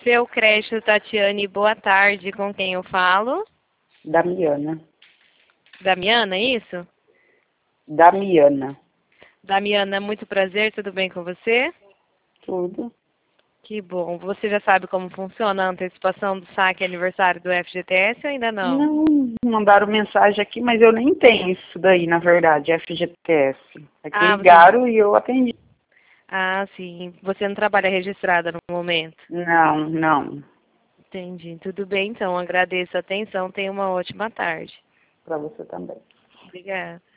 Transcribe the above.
Seu Crédito Tatiane, boa tarde. Com quem eu falo? Damiana. Damiana, é isso? Damiana. Damiana, muito prazer, tudo bem com você? Tudo. Que bom. Você já sabe como funciona a antecipação do saque aniversário do FGTS ou ainda não? Não, mandaram mensagem aqui, mas eu nem tenho isso daí, na verdade, FGTS. Aqui ligaram e eu atendi. Ah, sim. Você não trabalha registrada no momento? Não, não. Entendi. Tudo bem, então. Agradeço a atenção. Tenha uma ótima tarde. Para você também. Obrigada.